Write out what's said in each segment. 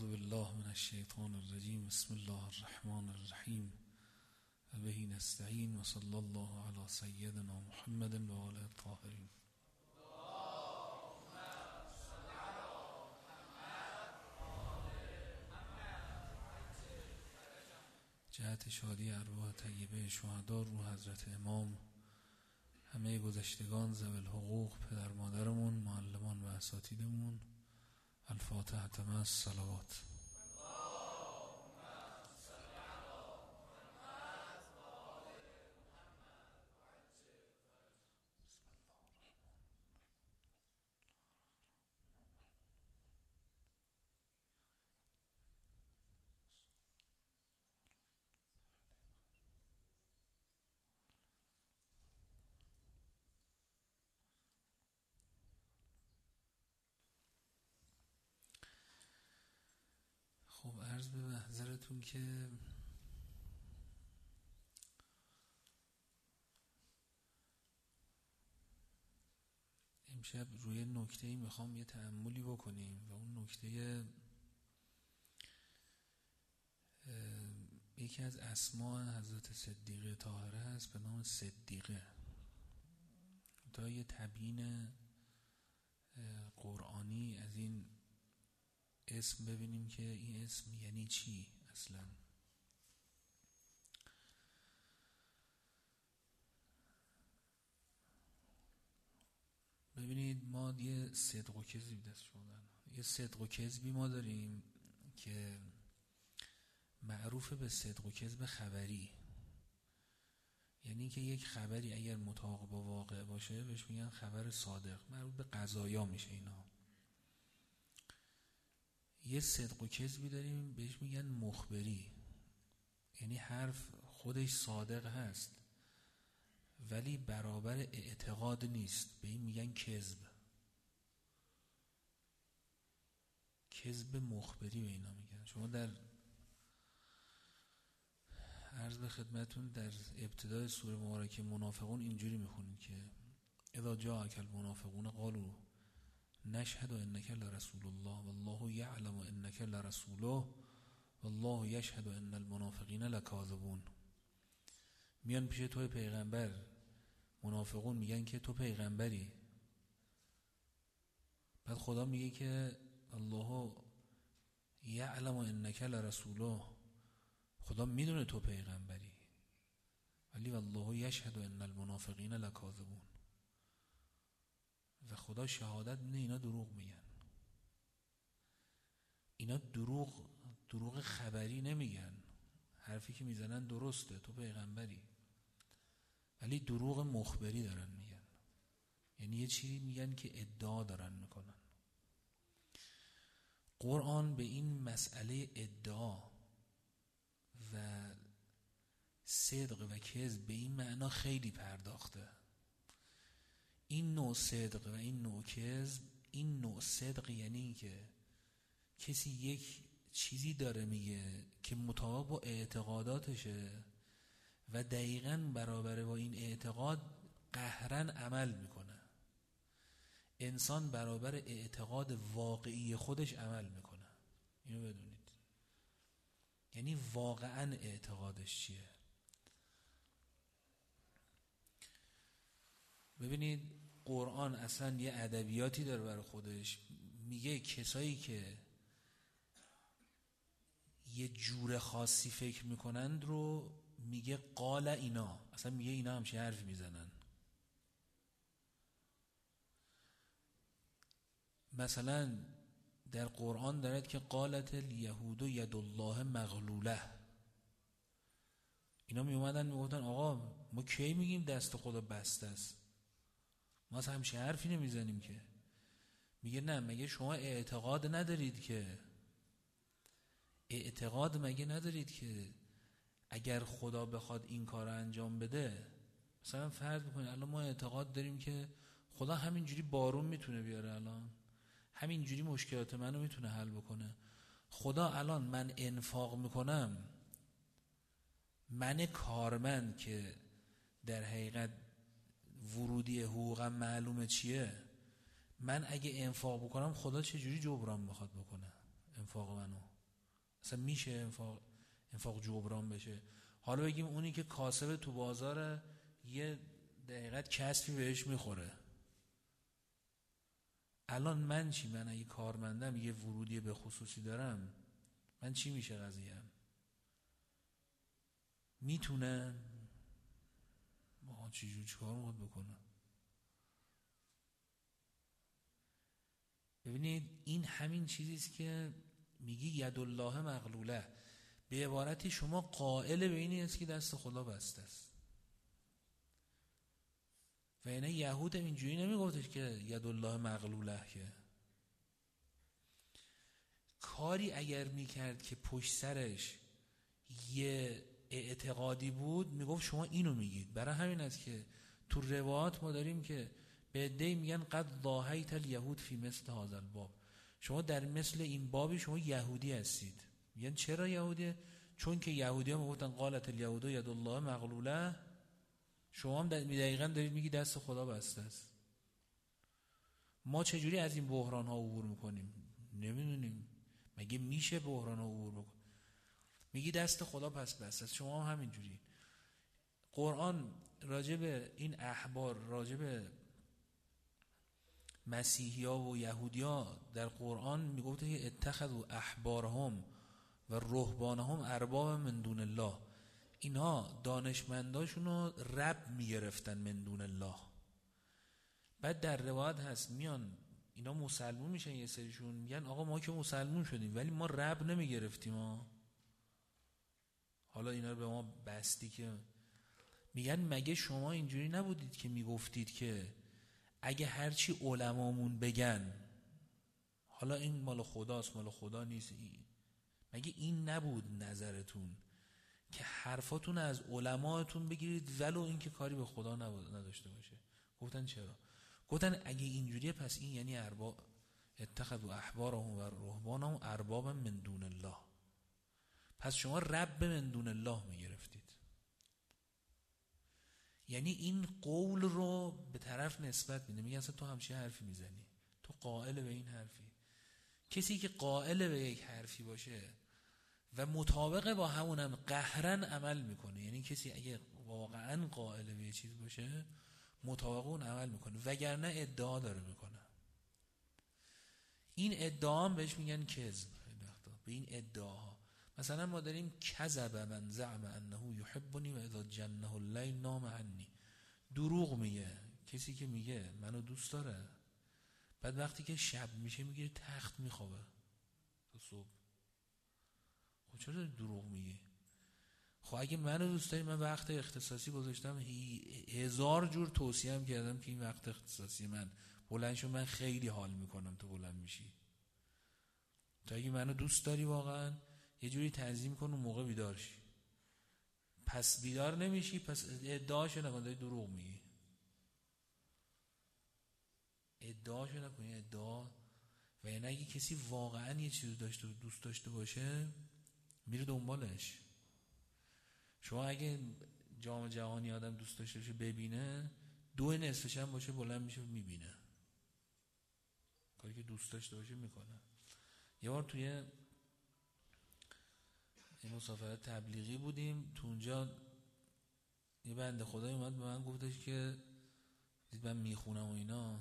اعوذ بالله من الشیطان الرجیم. بسم الله الرحمن الرحیم. و به نستعین و صلی الله علی سیدنا محمد و آله الطاهرین. جهت شادی ارواح طیبه شهدا، روح حضرت امام، همه گذشتگان، ذوی الحقوق، پدر مادرمون، معلمان و اساتیدمون. الفاتحه مع الصلوات. خب عرض به محضرتون که امشب روی نکته‌ای میخوام یه تأملی بکنیم و اون نکته یکی از اسماء حضرت صدیقه طاهره است به نام صدیقه. تا یه تبیین قرآنی از این اسم ببینیم که این اسم یعنی چی اصلا. ببینید ما یه صدق و کذبی دست شدن، یه صدق و کذبی ما داریم که معروف به صدق و کذب خبری، یعنی که یک خبری اگر مطابق با واقع باشه بهش میگن خبر صادق، مربوط به قضایا میشه اینا. یه صدق و کذبی داریم بهش میگن مخبری، یعنی حرف خودش صادق هست ولی برابر اعتقاد نیست، به این میگن کذب. کذب مخبری به اینا میگن. شما در عرض به خدمتون در ابتدای سوره مبارکه منافقون اینجوری میخونید که اذا جاءک المنافقون قالوا نشهد انک لرسول الله والله یعلم انک لرسوله والله یشهد ان المنافقین لکاذبون. میان پیش توی پیغمبر، منافقون میگن که تو پیغمبری، بعد خدا میگه که الله یعلم انک لرسوله، خدا میدونه تو پیغمبری، ولی والله یشهد ان المنافقین لکاذبون، و خدا شهادت میده اینا دروغ میگن. اینا دروغ خبری نمیگن، حرفی که میزنن درسته، تو پیغمبری، ولی دروغ مخبری دارن میگن، یعنی یه چیزی میگن که ادعا دارن میکنن. قرآن به این مسئله ادعا و صدق و کذب به این معنا خیلی پرداخته. این نوع صدق و این نوع کذب، این نوع صدق یعنی این که کسی یک چیزی داره میگه که مطابق با اعتقاداتشه و دقیقاً برابر با این اعتقاد قهرن عمل میکنه. انسان برابر اعتقاد واقعی خودش عمل میکنه، اینو بدونید. یعنی واقعاً اعتقادش چیه. ببینید قرآن اصلا یه ادبیاتی داره برای خودش، میگه کسایی که یه جور خاصی فکر میکنند رو میگه قال اینا، اصلا میگه اینا همچه حرفی میزنن. مثلا در قرآن دارد که قالت الیهود ید الله مغلوله. اینا می اومدن میگفتن آقا ما کی میگیم دست خدا بسته است، ما اصلا همچه حرفی نمیزنیم که. میگه نه، مگه شما اعتقاد ندارید که اگر خدا بخواد این کار رو انجام بده، مثلا فرض بکنید الان ما اعتقاد داریم که خدا همینجوری بارون میتونه بیاره، الان همینجوری مشکلات منو میتونه حل بکنه. خدا الان من انفاق میکنم، من کارمند که در حقیقت ورودی حقوقم معلومه چیه، من اگه انفاق بکنم خدا چجوری جبران بخواد بکنه انفاق منو؟ اصلا میشه انفاق جبران بشه؟ حالا بگیم اونی که کاسب تو بازار یه دقیقاً کسبی بهش میخوره، الان من چی؟ من اگه کارمندم یه ورودی به خصوصی دارم، من چی میشه قضیه‌ام؟ میتونه ما چجور چیکار باید بکنه؟ ببینید این همین چیزیست که میگی ید الله مغلوله، به عبارتی شما قائل به اینی است که دست خدا بسته است. و اینه یهود اینجوری نمیگفتش که ید الله مغلوله، که کاری اگر میکرد که پشت سرش یه اعتقادی بود میگفت شما اینو میگید. برای همین است که تو روایات ما داریم که به عده‌ای میگن قد ضاحیت الیهود فی مثل هذا الباب، شما در مثل این بابی شما یهودی هستید. میگن چرا یهودی؟ چون که یهودی ها میگفتن قالت الیهود ید الله مغلوله، شما هم دقیقا دارید میگی دست خدا بسته است. ما چجوری از این بحران ها عبور میکنیم؟ نمیدونیم. مگه میشه بحران ها عبور بکن؟ میگی دست خدا پس بسته است. شما هم همینجوری. قرآن راجب این احبار، راجب مسیحی ها و یهودی ها در قرآن میگفت که اتخذوا احبارهم و رهبانهم اربابا من دون الله، اینا دانشمنداشون رو رب میگرفتن من دون الله. بعد در روایت هست میان اینا مسلمون میشن، یه سریشون میگن آقا ما که مسلمون شدیم ولی ما رب نمیگرفتیم ها. حالا اینا رو به ما بستی که میگن مگه شما اینجوری نبودید که میگفتید که اگه هرچی علمامون بگن، حالا این مال خداست مال خدا نیست، مگه این نبود نظرتون که حرفاتون از علماتون بگیرید ولو این که کاری به خدا نداشته باشه؟ گفتن چرا؟ گفتن اگه اینجوریه پس این یعنی ارباب اتخذوا احبارهم و رهبانهم اربابا من دون الله، پس شما رب من دون الله میگرفتید. یعنی این قول رو به طرف نسبت میده، میگه اصلا تو همچین حرفی میزنی، تو قائل به این حرفی. کسی که قائل به یک حرفی باشه و مطابق با همونم قهرن عمل میکنه، یعنی کسی اگه واقعا قائل به یک چیز باشه مطابق اون عمل میکنه، وگرنه ادعا داره میکنه. این ادعا هم بهش میگن کذب. به این ادعاها مثلا ما داریم کذب من زعم انه یحبنی و اذا جنه اللیل نام عنی، دروغ میگه کسی که میگه منو دوست داره، بعد وقتی که شب میشه میگه تخت میخوابه تا صبح. خب چرا دروغ میگی؟ خب اگه منو دوست داری، من وقت اختصاصی گذاشتم، 1000 جور توصیه هم کردم که این وقت اختصاصی من بلند شو، من خیلی حال میکنم تو بلند میشی. تو اگه منو دوست داری واقعا یه جوری تنظیم کن اون موقع بیدار شی، پس بیدار نمیشی، پس ادعاشو نکن داری دروغ میگی. ادعاشو نکن، ادعا. و یعنی اگه کسی واقعا یه چیزی داشته و دوست داشته باشه میره دنبالش. شما اگه جام جهانی آدم دوست داشته باشه ببینه، 2 نصفش هم باشه بلند میشه میبینه، کاری که دوست داشته باشه میکنه. یه بار توی یه مسافرت تبلیغی بودیم، تو اونجا یه بنده خدایی اومد به من گفتش که دید من میخونم و اینا،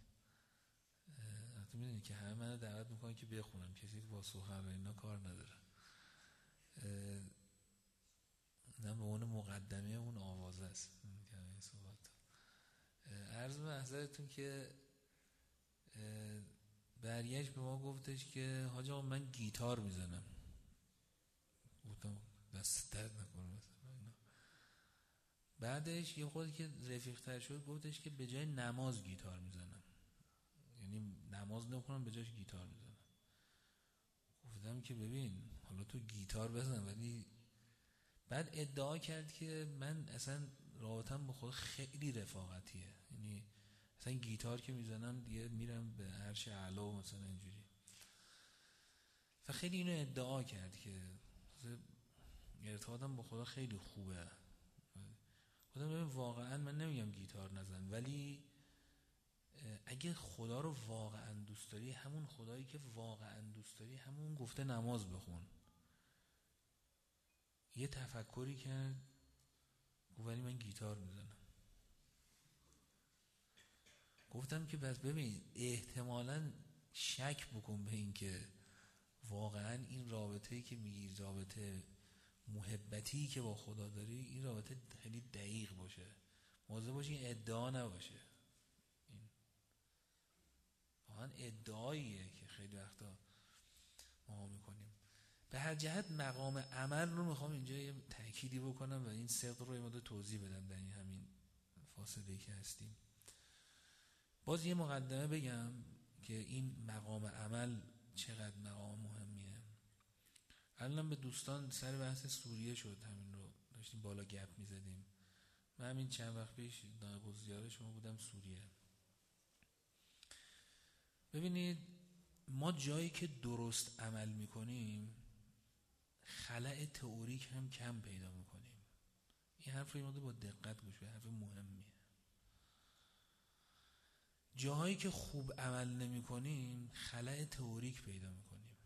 حتی میدونی که همه من دعوت میکنن که بخونم، کسی با سخن و اینا کار نداره، نه به اون مقدمه اون آوازه است. عرض به حضرتون که برگشت به ما گفتش که حاج آقا من گیتار میزنم. گفتم دست درد نکنه. بعدش یه خودی که رفیق تر شد گفتش که به جای نماز گیتار میزنم، یعنی نماز نمیخونم به جاش گیتار میزنم. گفتم که ببین حالا تو گیتار بزن، ولی بعد ادعا کرد که من اصلا رابطم با خود خیلی رفاقتیه، یعنی اصلا گیتار که میزنم دیگه میرم به عرش اعلی و مثلا اینجوری. و خیلی اینو ادعا کرد که ارتباطم با خدا خیلی خوبه. خودم ببین واقعا من نمیگم گیتار نزن، ولی اگه خدا رو واقعا دوست داری، همون خدایی که واقعا دوست داری همون گفته نماز بخون. یه تفکری کرد، ولی من گیتار میزنم. گفتم که بس ببین احتمالاً شک بکن به این که واقعاً این رابطه‌ای که میگی رابطه محبتی که با خدا داری، این رابطه خیلی دقیق باشه، مواظب باش این ادعا نباشه. این واقعاً ادعاییه که خیلی وقتا ما میکنیم. به هر جهت مقام عمل رو میخوام اینجا یه تأکیدی بکنم و این صدق رو یه مقدار توضیح بدم در این همین فاصله که هستیم. باز یه مقدمه بگم که این مقام عمل چقدر مقام مهمیه. الان به دوستان سر بحث سوریه شد، همین رو داشتیم بالا گپ میزدیم. من همین چند وقت پیش نایب الزیاره شما بودم سوریه. ببینید ما جایی که درست عمل میکنیم خلأ تئوریک هم کم پیدا میکنیم. این حرف رو با دقت گوش به، حرف مهمیه. جاهایی که خوب عمل نمی کنیم خلأ تئوریک پیدا میکنیم.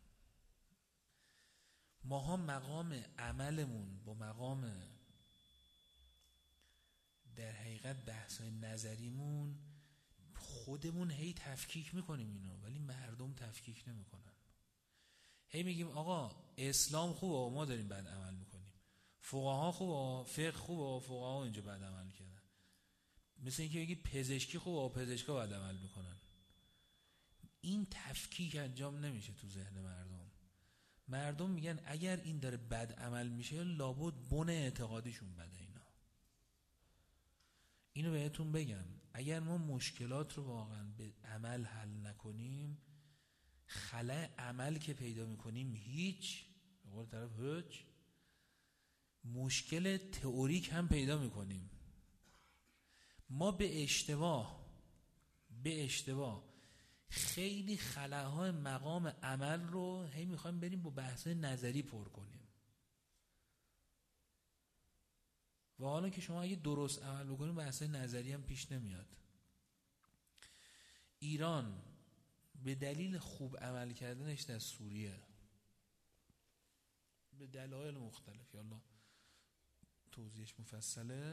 ماها مقام عملمون با مقام در حقیقت بحثای نظریمون خودمون هی تفکیک میکنیم اینو، ولی مردم تفکیک نمیکنن. هی میگیم آقا اسلام خوبه ما داریم بد عمل میکنیم، فقها خوبه، فقه خوبه، فقها اینجا بد عمل کردن. مثل اینکه بگید پزشکی خوبه، پزشکا بد عمل میکنن. این تفکیک انجام نمیشه تو ذهن مردم. مردم میگن اگر این داره بد عمل میشه لابد بن اعتقادیشون بده. اینو بهتون بگم، اگر ما مشکلات رو واقعا به عمل حل نکنیم، خلأ عمل که پیدا میکنیم هیچ، به قول طرف هیچ، مشکل تئوریک هم پیدا میکنیم. ما به اشتباه خیلی خلاهای مقام عمل رو هی میخوایم بریم با بحث نظری پر کنیم. و حالا که شما اگه درست عمل بکنید بحث نظری هم پیش نمیاد. ایران به دلیل خوب عمل کردنش در سوریه به دلایل مختلف، یالا توضیحش مفصله،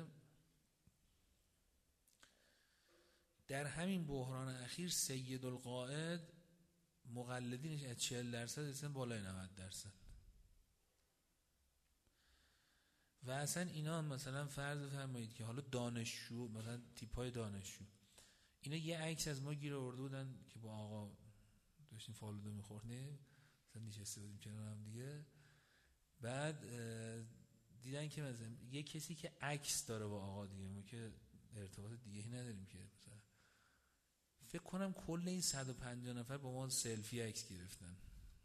در همین بحران اخیر سید القائد مقلدینش از 40% رسیدن بالای 90%. و اصلا اینا مثلا فرض فرمایید که حالا دانشجو، مثلا تیپای دانشجو، اینا یه عکس از ما گیر آورده بودن که با آقا داشتیم فالوده میخوردیم، مثلا نشسته بودیم کنار هم دیگه، بعد دیدن که مثلا یه کسی که عکس داره با آقا دیگه، ما که ارتباط دیگه‌ای نداریم که، مثلا فکر کنم کل این 150 نفر با ما سلفی عکس گرفتن.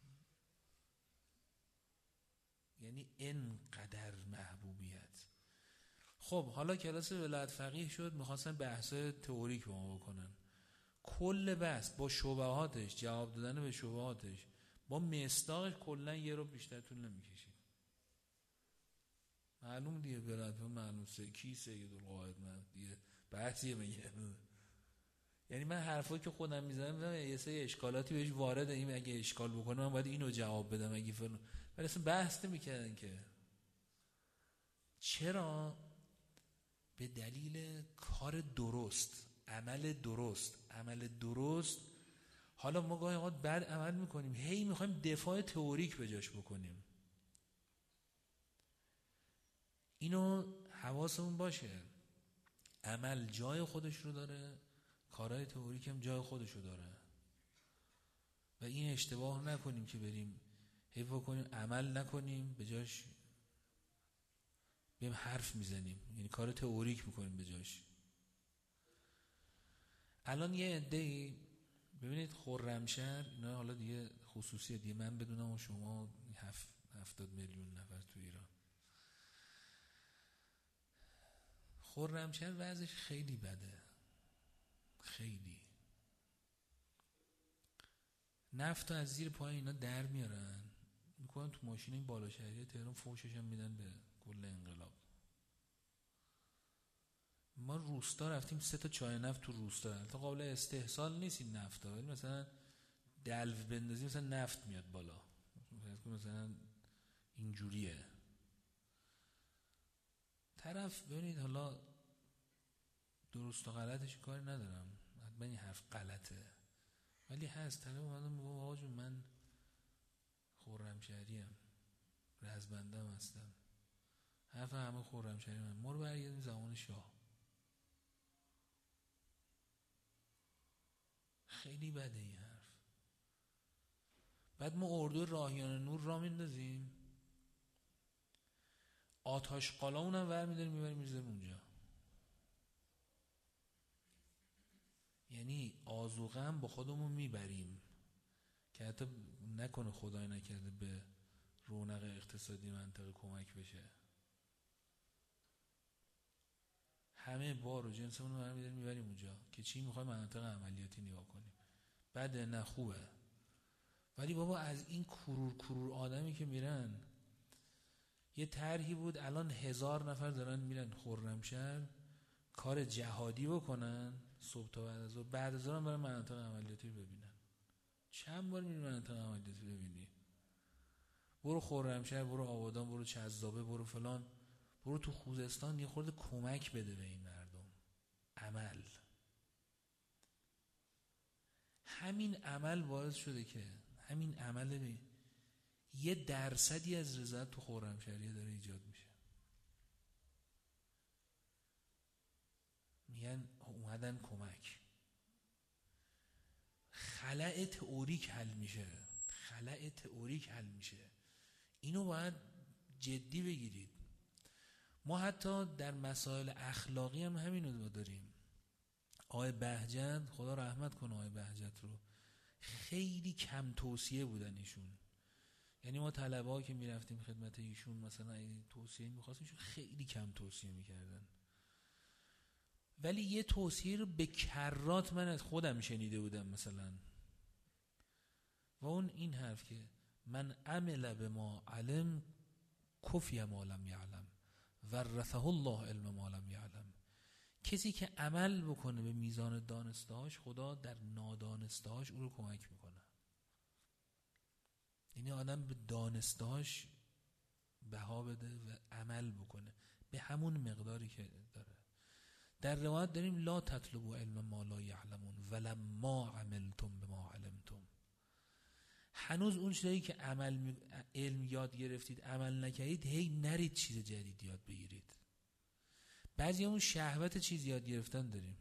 یعنی اینقدر محبوبیت. خب حالا کلاس ولایت فقیه شد، میخواستن بحثای تئوریک با ما بکنن. کل بحث با شبهاتش، جواب دادن به شبهاتش، با مصداقش کلا یه رو بیشتر طول نمیکشید. معلوم دیگه ولایت فقیه معلوم کی سید القائد، من دیگه بحثیه میگه. یعنی من حرفایی که خودم میزنم یه سری اشکالاتی بهش وارد، این اگه اشکال بکنه من باید اینو جواب بدم، اگه ولی اصلا بحث نمیکردن که. چرا؟ به دلیل کار درست، عمل درست. حالا ما گاهی اوقات بد عمل میکنیم، هی میخوایم دفاع تئوریک به جاش بکنیم. اینو حواسمون باشه، عمل جای خودش رو داره، کارهای تئوریک هم جای خودش رو داره و این اشتباه نکنیم که بریم حیفا کنیم عمل نکنیم به جاش بیم حرف میزنیم، یعنی کار تئوریک میکنیم به جاش. الان یه عده‌ای ببینید خرمشهر، اینا حالا دیگه خصوصیه دیگه، من بدونم و شما 70 میلیون نفر تو ایران. خرمشهر وضعش خیلی بده، خیلی. نفت از زیر پای اینا در میارن میکنن تو ماشین این بالا شهری تهران، فوشش هم میدن به کل انقلاب. ما روستا رفتیم 3 تا چای نفت تو روستا، البته قابل استحصال نیست این نفت ها، ولی مثلا دلو بندازیم مثلا نفت میاد بالا، مثلا اینجوریه. طرف ببینید، حالا درست و غلطش کاری ندارم، حتما این حرف غلطه، ولی هست طرف اومده میگه آقا جون من خرمشهریم، رزمندم هستم، حرف همه خرمشهری من، ما رو برگردیم زمان شاه. خیلی بده این حرف. بعد ما اردو راهیان نور را میندازیم، آتش قالاون هم ور میداریم میبریم میذاریم اونجا. یعنی آذوقه هم با خودمون میبریم که حتی نکنه خدای نکرده به رونق اقتصادی منطقه کمک بشه. همه بار و جنسمون رو برمی‌داریم میبریم اونجا که چی میخوایم مناطق عملیاتی نگاه کنیم. بده نه خوبه، ولی بابا از این کرور آدمی که میرن، یه طرحی بود الان 1000 نفر دارن میرن خرمشهر کار جهادی بکنن صبح تا بعد از ظهر هم برن مناطق عملیاتی رو ببینن. چند بار میری مناطق عملیاتی ببینی؟ برو خرمشهر، برو آبادان، برو چذابه، برو فلان، برو تو خوزستان، یه خورده کمک بده به این مردم. عمل، همین عمل باعث شده که همین عمل یه درصدی از رضایت تو خرمشهریه داره ایجاد میشه. میگن اومدن کمک، خلأ تئوریک حل میشه، خلأ تئوریک حل میشه. اینو باید جدی بگیرید. ما حتی در مسائل اخلاقی هم همینو داریم. آقای بهجت، خدا رحمت کنه آقای بهجت رو، خیلی کم توصیه بودن ایشون. یعنی ما طلبه ها که میرفتیم خدمت ایشون مثلا این توصیه میخواستیم، ایشون خیلی کم توصیه میکردن، ولی یه توصیه رو به کرات من از خودم شنیده بودم مثلا، و اون این حرف که من عمل به ما علم کفی ما لم یعلم ورثه الله علم ما لم یعلم. کسی که عمل بکنه به میزان دانستهاش، خدا در نادانستهاش او رو کمک میکنه. یعنی آدم به دانستهاش بها بده و عمل بکنه به همون مقداری که داره. در روایت داریم لا تطلبوا علم ما لا یعلمون ولما عملتم بما علمتم. هنوز اون چیزایی که علم یاد گرفتید عمل نکردید، هی نرید چیز جدید یاد بگیرید. بعضی همون شهوت چیز یاد گرفتن داریم.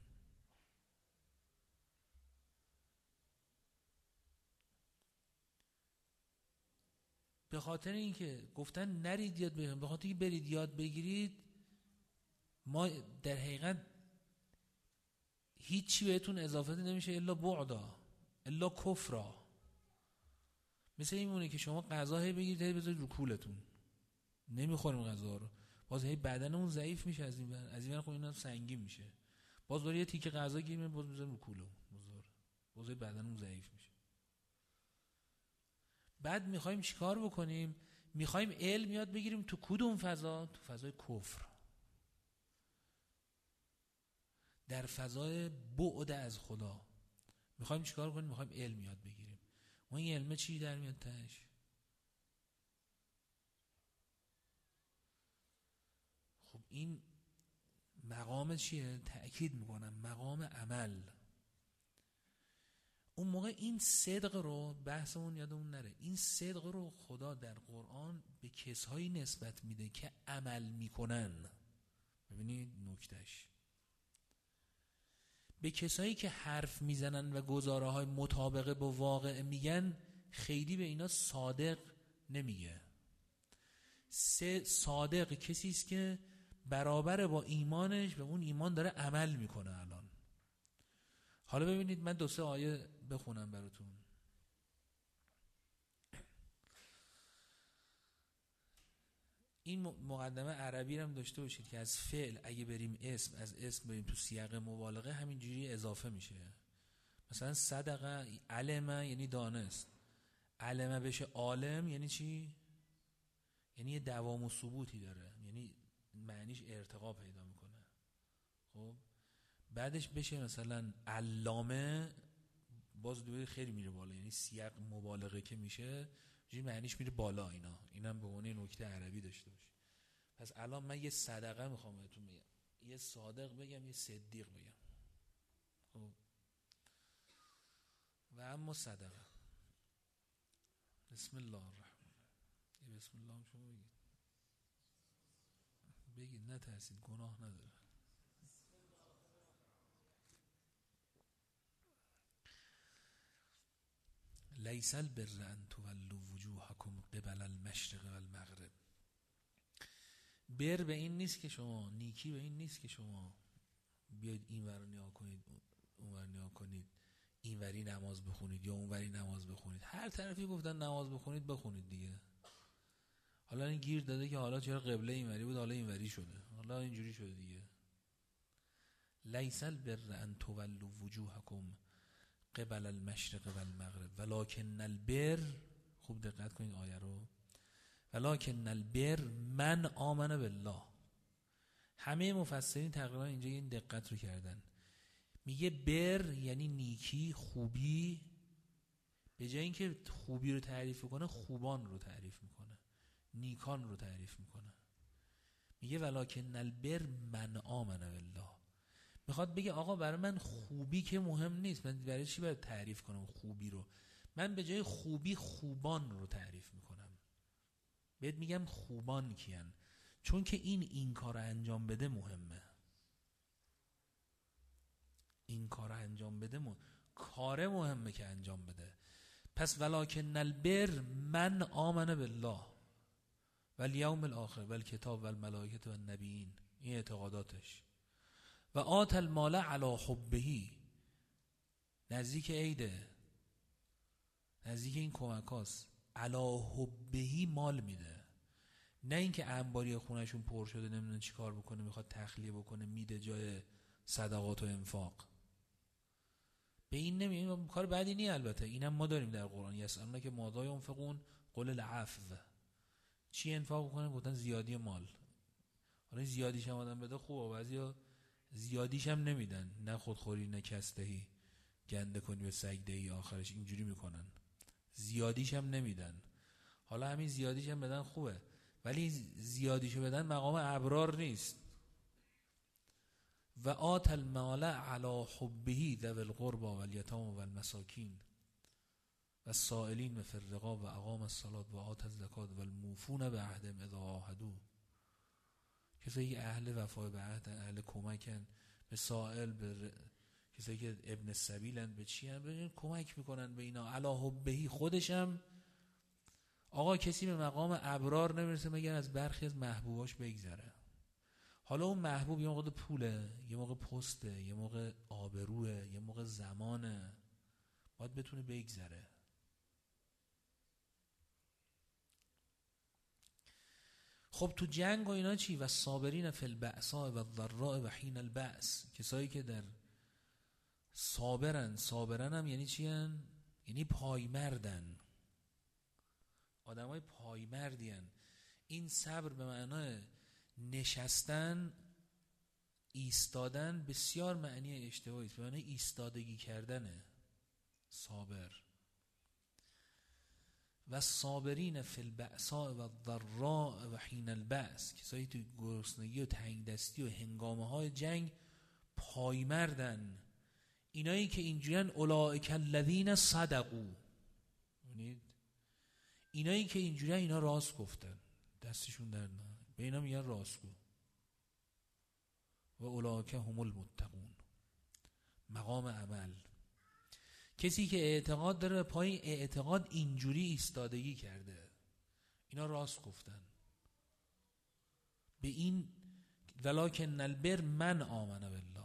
به خاطر اینکه گفتن نرید یاد بگیرید، به خاطر اینکه برید یاد بگیرید، ما در حقیقت هیچی بهتون اضافه نمیشه الا بعدا الا کفرا. مثل این مونه که شما غذا هی بگیرید هی بذارید رو کولتون، نمیخوریم غذا رو، باز هی بدنمون ضعیف میشه، از این خب اینا سنگین میشه، باز داره یه تیکه غذا گیریم باز میذاریم رو کولمون، باز هی بدنمون ضعیف میشه. بعد میخوایم چیکار بکنیم؟ میخوایم علم یاد بگیریم تو کدوم فضا؟ تو فضای کفر، در فضای بعد از خدا. میخوایم چیکار کنیم؟ میخوایم علم یاد بگیریم. ما این علم چی در میاد تاش؟ خب این مقام چیه؟ تأکید میکنم مقام عمل. اون موقع این صدق رو، بحثمون یادمون نره، این صدق رو خدا در قرآن به کسایی نسبت میده که عمل میکنن. ببینید نکتهش، به کسایی که حرف میزنن و گزاره های مطابقه با واقع میگن، خیلی به اینا صادق نمیگه. صادق کسی است که برابر با ایمانش به اون ایمان داره عمل میکنه. الان حالا ببینید من 2-3 آیه بخونم براتون. این مقدمه عربی هم داشته باشید که از فعل اگه بریم اسم، از اسم بریم تو سیاق مبالغه همینجوری اضافه میشه. مثلا صدقه، علمه یعنی دانست، علمه بشه عالم یعنی چی؟ یعنی یه دوام و ثبوتی داره، یعنی معنیش ارتقا پیدا میکنه. خب بعدش بشه مثلا علامه، باز دوباره خیلی میره بالا، یعنی سیاق مبالغه که میشه معنیش میره بالا. اینم به عنوان نکته عربی داشته باشه. پس الان من یه صدقه میخوام بهتون بگم، یه صادق بگم یه صدیق بگم. خب و اما صدقه، بسم الله الرحمن الرحیم. بسم الله هم شما بگید نترسید، گناه نداره. لیس البر ان تولوا وجوهکم قبل المشرق والمغرب. بر به این نیست که شما، نیکی به این نیست که شما بیاید این ور نگاه کنید اون ور نگاه کنید، این وری نماز بخونید یا اون وری نماز بخونید. هر طرفی گفتن نماز بخونید بخونید دیگه. حالا این گیر داده که حالا چرا قبله این وری بود حالا این وری شده، حالا اینجوری شده دیگه. لیس البر ان تولوا وجوهکم قبل المشرق والمغرب ولکن البر، خوب دقت کنید آیه رو، ولکن البر من آمن بالله. همه مفسرین تقریبا اینجا این دقت رو کردن، میگه بر یعنی نیکی، خوبی، به جای اینکه خوبی رو تعریف کنه خوبان رو تعریف میکنه، نیکان رو تعریف میکنه. میگه ولکن البر من آمن بالله. میخواد بگه آقا برای من خوبی که مهم نیست، من برای چی باید تعریف کنم خوبی رو؟ من به جای خوبی خوبان رو تعریف میکنم. بهت میگم خوبان کیان، چون که این کار رو انجام بده مهمه. این کار رو انجام بده کار مهمه که انجام بده. پس ولکن البر من آمن بالله والیوم الاخر والکتاب والملائکه والنبیین، این اعتقاداتش. و آت المال علی حبه، نزدیک عیده، نزدیک این کمک هاست، علی حبه مال میده، نه اینکه انباری خونهشون پر شده نمیدونه چی کار بکنه میخواد تخلیه بکنه میده جای صدقات و انفاق. به این نمیگه کار بدی نی، البته اینم ما داریم در قرآن، یسالونه که ماذا ينفقون قل العفو، چی انفاق بکنه؟ گفتن زیادی مال. حالا زیادیش هم آدم بده خوبه، بعضیا زیادیش هم نمیدن، نه خودخوری نه کستهی، گنده کنی به سگ دهی، آخرش اینجوری میکنن، زیادیش هم نمیدن. حالا همین زیادیش هم بدن خوبه، ولی زیادیشو بدن مقام ابرار نیست. و آت المال علی حبه ذوی القربى والیتام والمساکین والسائلین فی الرقاب و اقام الصلاة و آت الزکات والموفون بعهدهم اذا عاهدوا. کسایی که اهل وفای به عهد، اهل کمکن به سائل، به کسایی که ابن السبیلن، به چی هم کمک میکنن به اینا. علی حبه، خودشم آقا کسی به مقام ابرار نمیرسه مگر از برخی از محبوباش بگذره. حالا اون محبوب یه موقع پوله، یه موقع پسته، یه موقع آبروه، یه موقع زمانه، باید بتونه بگذره. خب تو جنگ و اینا چی؟ و صابرین فی البأساء و الضراء و حین البأس، کسایی که در صابرن هم یعنی چی هن؟ یعنی پایمردن، آدم های پایمردی هن. این صبر به معنای نشستن، ایستادن، بسیار معنی اشتباهی است، به معنی ایستادگی کردنه صابر. و صابرین فی البأساء و الضراء و حین البأس، کسایی تو گرسنگی و تنگ دستی و هنگامه های جنگ پایمردن. اینایی که اینجورن اولئک الذین صدقوا، اینایی که اینجورن اینا راست گفتن، دستشون در نه، به اینا میگن راستگو. و اولئک هم المتقون، مقام عمل. کسی که اعتقاد داره به پای اعتقاد اینجوری ایستادگی کرده، اینا راست گفتن. به این ولکن البر من آمن بالله،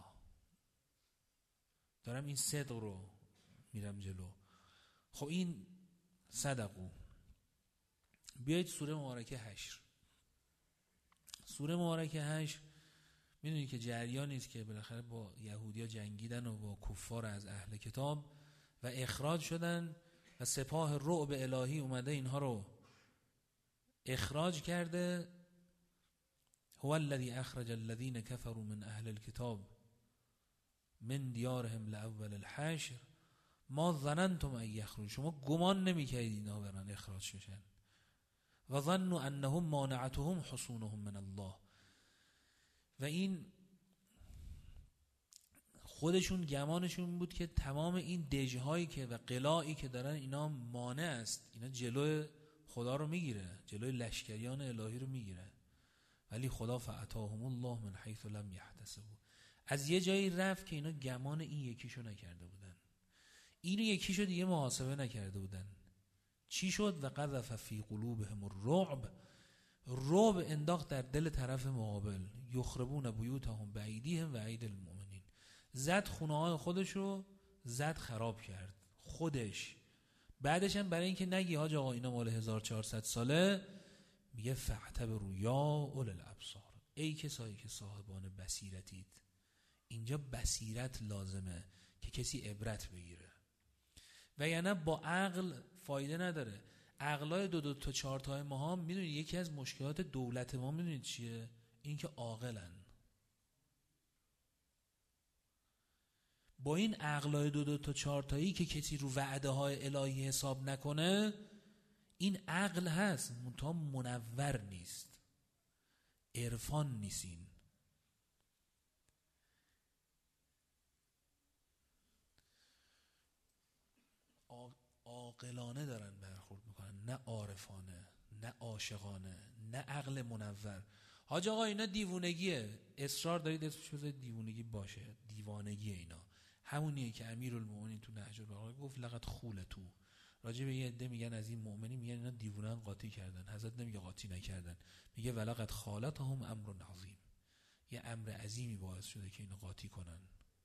دارم این صدق رو میرم جلو. خب این صدقو. بیایید سوره مبارکه حشر. سوره مبارکه حشر میدونید که جریانی است که بالاخره با یهودیا جنگیدن و با کفار از اهل کتاب و اخراج شدن و سپاه رعب الهی اومده اینها رو اخراج کرده. هو الذی اخرج الذین کفروا من اهل الكتاب من دیارهم لاول الحشر ما ظننتم ان یخرجوا. شما گمان نمی‌کردید اینا برن اخراج بشن. و ظنوا انهم مانعتهم حصونهم من الله. و این خودشون گمانشون بود که تمام این دژهایی که و قلاعی که دارن اینا مانع است، اینا جلوی خدا رو میگیره، جلوی لشکریان الهی رو میگیره. ولی خدا فاتاهم الله من حیث لم یحتسبوا، از یه جایی رفت که اینا گمان این یکیشو نکرده بودن، این یکیشو دیگه محاسبه نکرده بودن. چی شد؟ و قذف فی قلوبهم الرعب، رعب انداخت در دل طرف مقابل. یخربون بیوتهم بایدیهم و ایدی المؤمنین، زد خونه های خودش رو، زد خراب کرد خودش. بعدش هم برای اینکه نگی حاج آقا اینا مال 1400 ساله، میگه فاعتبروا یا اول الابصار، ای کسایی که صاحبان بصیرتید. اینجا بصیرت لازمه که کسی عبرت بگیره، و یعنی با عقل فایده نداره. عقلای دو تا چهار تای ما هم میدونید یکی از مشکلات دولت ما میدونید چیه؟ این که عاقلن. با این عقلای دو تا چهار تایی که کسی رو وعده های الهی حساب نکنه، این عقل هست منتها منور نیست، عرفان نیستین. عاقلانه دارن برخورد میکنن، نه عارفانه، نه عاشقانه، نه عقل منور. حاج آقا اینا دیوونگیه، اصرار دارید اسمش بذارید دیوونگی باشه، دیوانگیه. اینا همونیه که امیرالمومنین تو نهج البلاغه گفت لقد خولتو، راجع به یه عده میگن از این مؤمنین میگن اینا دیوونن قاطی کردن. حضرت نمیگه قاطی نکردن، میگه ولقد خالتهم امر عظیم، یه امر عظیمی باعث شده که اینو قاطی کنن.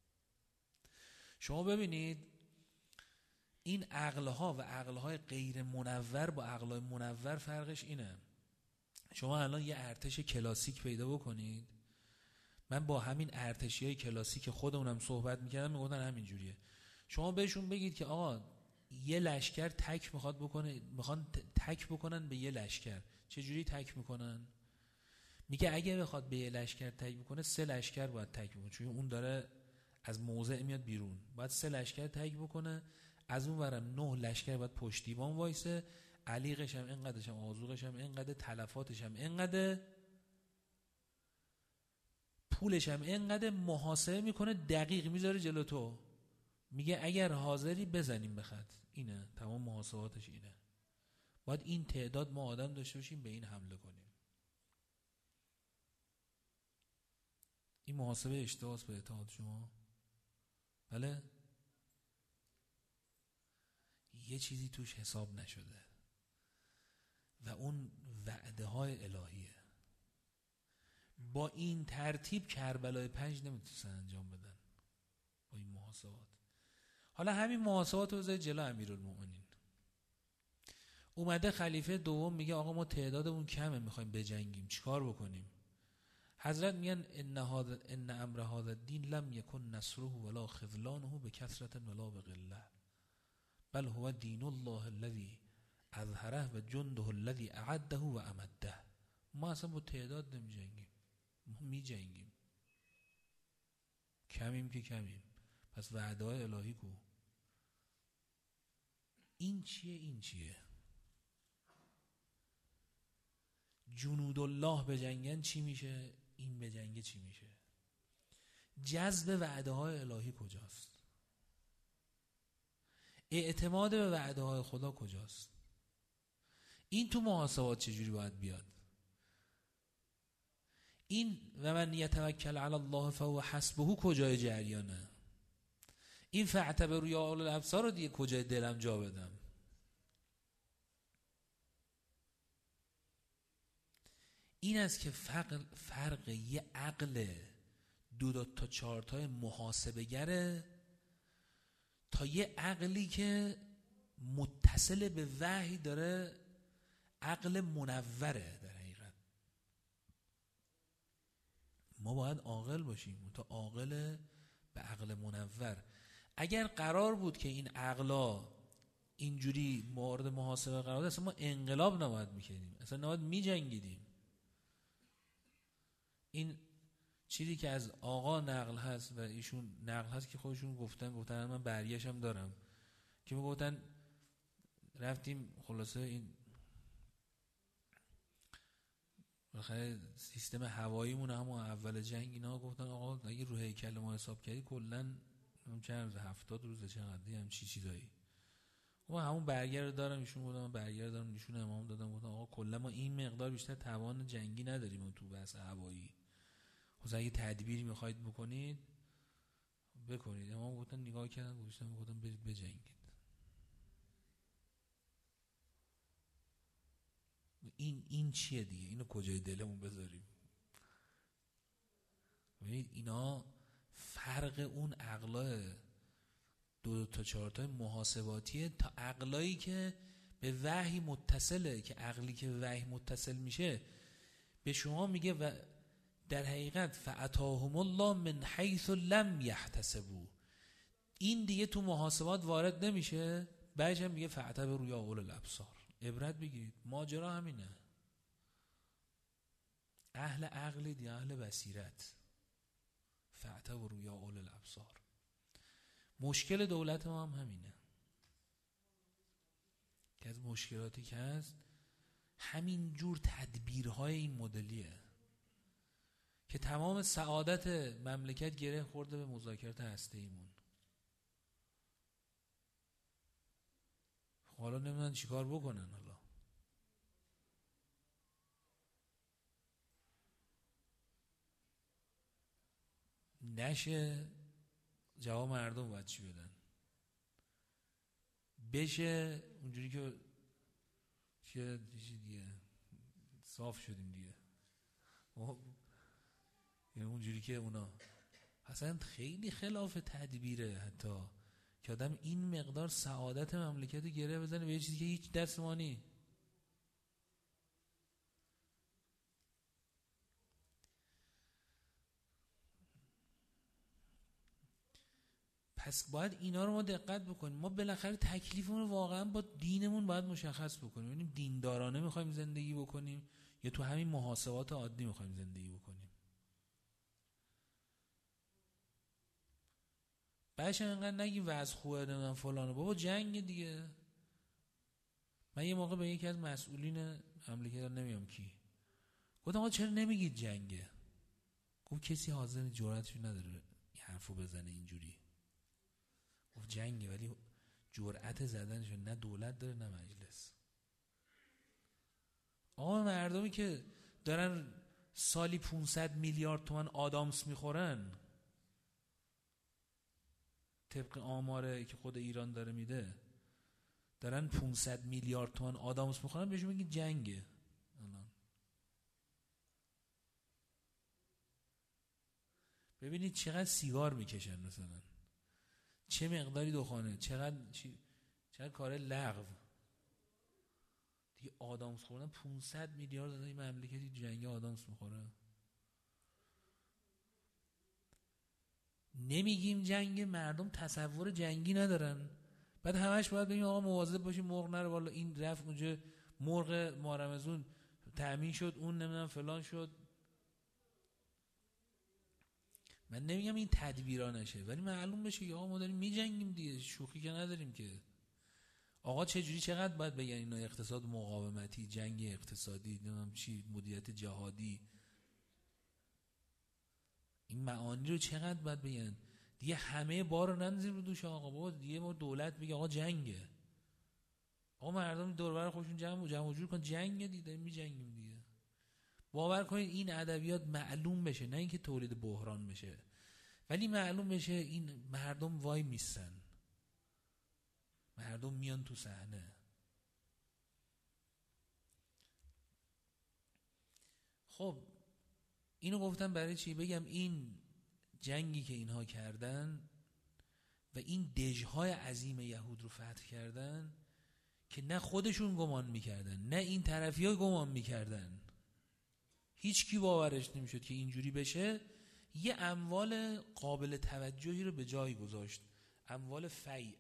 شما ببینید این عقلها و عقلهای غیر منور با عقلهای منور فرقش اینه. شما الان یه ارتش کلاسیک پیدا بکنید، من با همین ارتشیای کلاسیک خودمونم صحبت میکردم، میگفتن همین جوریه. شما بهشون بگید که آقا یه لشکر تک میخواد بکنه، میخوان تک بکنن به یه لشکر، چه جوری تک میکنن؟ میگه اگه بخواد به یه لشکر تک بکنه 3 لشکر باید تک بکنه، چون اون داره از موضع میاد بیرون، باید 3 لشکر تک بکنه. از اون ورم 9 لشکر باید پشتیبان وایسه، علیقش هم اینقدرش هم، آذوقش هم اینقدر، تلفاتش هم اینقدر، پولش هم اینقدر. محاسبه میکنه دقیق میذاره جلو تو، میگه اگر حاضری بزنیم به خط. اینه تمام محاسباتش، اینه باید این تعداد ما آدم داشته باشیم به این حمله کنیم. این محاسبه اشتباهه به اعتقاد شما؟ بله، یه چیزی توش حساب نشده و اون وعده های الهیه. با این ترتیب کربلای 5 نمیتونن انجام بدن با این محاسبات. حالا همین محاسبات رو بذارید جلو امیرالمومنین. اومده خلیفه دوم میگه آقا ما تعدادمون کمه میخوایم بجنگیم، چیکار بکنیم؟ حضرت میگن ان امر هذا الدین لم یکن نصره ولا خذلانه بکثرت ولا بقله، بل هو دین الله الذی اظهره و جنده الذی اعده و امده. ما اصلا با تعداد نمیجنگیم، ما میجنگیم. کمیم که کمیم، پس وعده های الهی کو؟ این چیه؟ این چیه؟ جنود الله بجنگن چی میشه؟ این بجنگه چی میشه؟ جذب وعده های الهی کجاست؟ اعتماد به وعده های خدا کجاست؟ این تو محاسبات چجوری باید بیاد؟ این و من یتوکل علی الله فهو حسبه کجای جریانه؟ این فاعتبروا یا اولو الابصار رو دیگه کجای دلم جا بدم؟ این است که فرق یه عقل 2 تا 4 تای محاسبه گره تا یه عقلی که متصل به وحی داره، عقل منوره. در حقیقت ما باید عاقل باشیم، تا عاقل به عقل منور. اگر قرار بود که این عقلا اینجوری مورد محاسبه قرار داشت، اصلا ما انقلاب نباید میکردیم، اصلا نباید میجنگیدیم. این چیزی که از آقا نقل هست و ایشون نقل هست که خودشون گفتن من بریش هم دارم، که میگفتن رفتیم خلاصه این بالاخره سیستم هواییمون همون اول جنگ اینا گفتن آقا اگه رو هیکل ما حساب کردی کلا چند 70 روزه چقدر هم چیزایی. و همون برگر رو دارم ایشون بودم، برگر دارم نشون امام دادم، گفتم آقا کلا ما این مقدار بیشتر توان جنگی نداریم تو بحث هوایی، خب اگه تدبیری میخواید بکنید بکنید. امام گفتن نگاه کردن گفتم برید بجنگید. این چیه دیگه؟ اینو کجای دلمون بذاریم؟ ببینید اینا فرق اون عقلای 2 تا 4 تا محاسباتیه تا عقلایی که به وحی متصله، که عقلی که به وحی متصل میشه به شما میگه و در حقیقت فاتاهم الله من حیث لم یحتسبوا. این دیگه تو محاسبات وارد نمیشه، بعدش هم میگه فاعتبروا یا اولي الابصار، عبرت بگیرید. ماجرا همینه، اهل عقل دی، اهل بصیرت، فاعتبروا یا اولي الابصار. مشکل دولت ما هم همینه که از مشکلاتی که هست همین جور تدبیرهای این مدلیه که تمام سعادت مملکت گره خورده به مذاکرات هسته‌ایمون. حالا نمیدونن چیکار بکنن. حالا نشه جواب مردم باید چی بدن، بشه اونجوری که چیه دیگه صاف شدیم دیگه، یعنی اونجوری که اونا اصلا خیلی خلاف تدبیره، حتی که آدم این مقدار سعادت مملکت گره بزنه به یه چیزی که هیچ دست ما نی. پس باید اینا رو ما دقت بکنیم. ما بالاخره تکلیفمون رو واقعا با دینمون باید مشخص بکنیم، ببینیم دیندارانه میخوایم زندگی بکنیم یا تو همین محاسبات عادی میخوایم زندگی بکنیم. بعدش انقدر نگیم وضع خوبه نمیدونم فلانه، بابا جنگ دیگه. من یه موقع به یکی از مسئولین مملکت نمیام کی گفتم آقا چرا نمیگید جنگه؟ گفت کسی حاضر جرأتش نداره این حرفو بزنه اینجوری. گفت جنگه ولی جرأت زدنش نه دولت داره نه مجلس. آقا مردمی که دارن سالی 500 میلیارد تومان آدامس میخورن طبق آماره که خود ایران داره میده، دارن 500 میلیارد تومان آدامس میخورن، بهشون میگی جنگه. الان ببینید چقدر سیگار میکشن، مثلا چه مقداری دخانه، چقدر کار لغو دیگه. آدامس خوردن 500 میلیارد دادن این مملکتی جنگ آدامس میخوره. نمیگیم جنگ، مردم تصور جنگی ندارن. بعد همش باید بگیم آقا مواظب باشیم مرغ نره، والا این رفت اونجا مرغ مارمزون تأمین شد، اون نمیدونم فلان شد. من نمیگم این تدبیرا نشه، ولی معلوم بشه که آقا ما داریم میجنگیم دیگه، شوخی که نداریم که. آقا چقدر باید بگن اینا اقتصاد مقاومتی، جنگ اقتصادی، نمیدونم چی، مدیریت جهادی، این معانی رو چقدر باید بگن دیگه. همه بار رو نندازیم رو دوش آقا. بابا دیگه ما دولت بگه آقا جنگه، آقا مردم دور و بر خودشون جمع جور کن، جنگه دیگه، داریم میجنگیم دیگه. باور کنید این ادبیات معلوم بشه، نه اینکه تولید بحران بشه، ولی معلوم بشه این مردم وای میستن، مردم میان تو صحنه. خب اینو گفتم برای چی؟ بگم این جنگی که اینها کردن و این دژهای عظیم یهود رو فتح کردن که نه خودشون گمان میکردن نه این طرفی ها گمان میکردن، هیچ کی باورش نمیشد که اینجوری بشه. یه اموال قابل توجهی رو به جای گذاشت، اموال فیع.